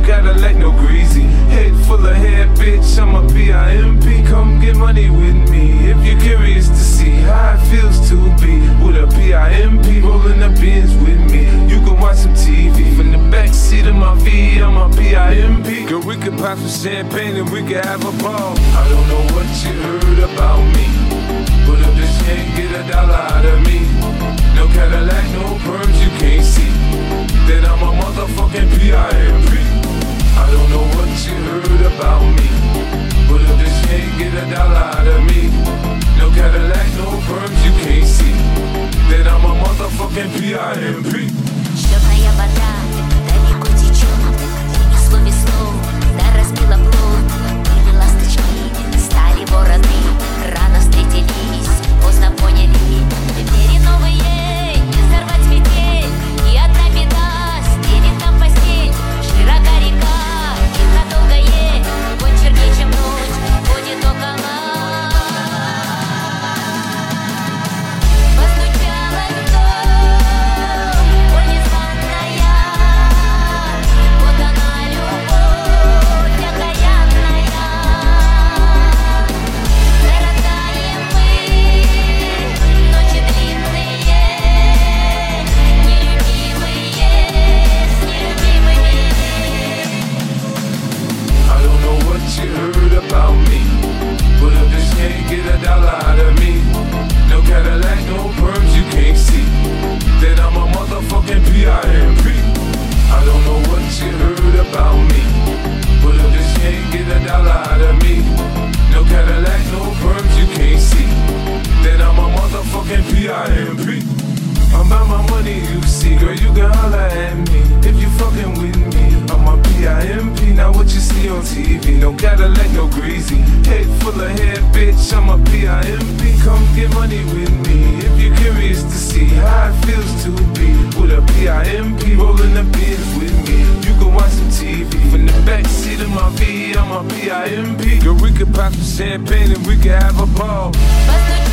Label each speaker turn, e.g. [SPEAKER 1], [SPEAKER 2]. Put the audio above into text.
[SPEAKER 1] Cadillac, no greasy. Head full of hair, bitch, I'm a PIMP. Come get money with me if you're curious to see how it feels to be with a PIMP. Rolling the bins with me, you can watch some TV from the backseat of my V, I'm a PIMP. Girl, we could pop some champagne and we could have a ball. I don't know what you heard about me, but if this can't get $1 out of me, no Cadillac, no perms, you can't see that I'm a motherfucking PIMP. I don't know what you heard about me, but if this can't get $1 out of me, no Cadillac, no perms, you can't see that I'm a motherfucking PIMP.
[SPEAKER 2] Черная вода далеко течет, унесло весну, да разбила плод. Были ласточки, стали вороны, рано встретились, поздно поняли. Теперь новые, не сорвать метель, и одна беда, стелит нам постель. Широка река, тихо долгое, год чернее, чем ночь, ходит около. Постучалась в дом, боль незваная, вот она любовь окаянная. Зарастаем мы, ночи длинные, нелюбимые с нелюбимыми.
[SPEAKER 1] I don't know what you heard about me, but if this can't get $1 out of me, no Cadillac, no perms, you can't see that I'm a motherfucking PIMP. I don't know what you heard about me, but if this can't get $1 out of me, no Cadillac, no perms, you can't see that I'm a motherfucking PIMP. I'm about my money, you see, girl, you can holler at me if you fucking with me. I'm a PIMP, not what you see on TV. No Cadillac, no greasy. Head full of hair, bitch, I'm a PIMP. Come get money with me if you're curious to see how it feels to be with a PIMP. Rolling the bins with me, you can watch some TV from the backseat of my V, I'm a PIMP. Girl, we could pop some champagne and we could have a ball.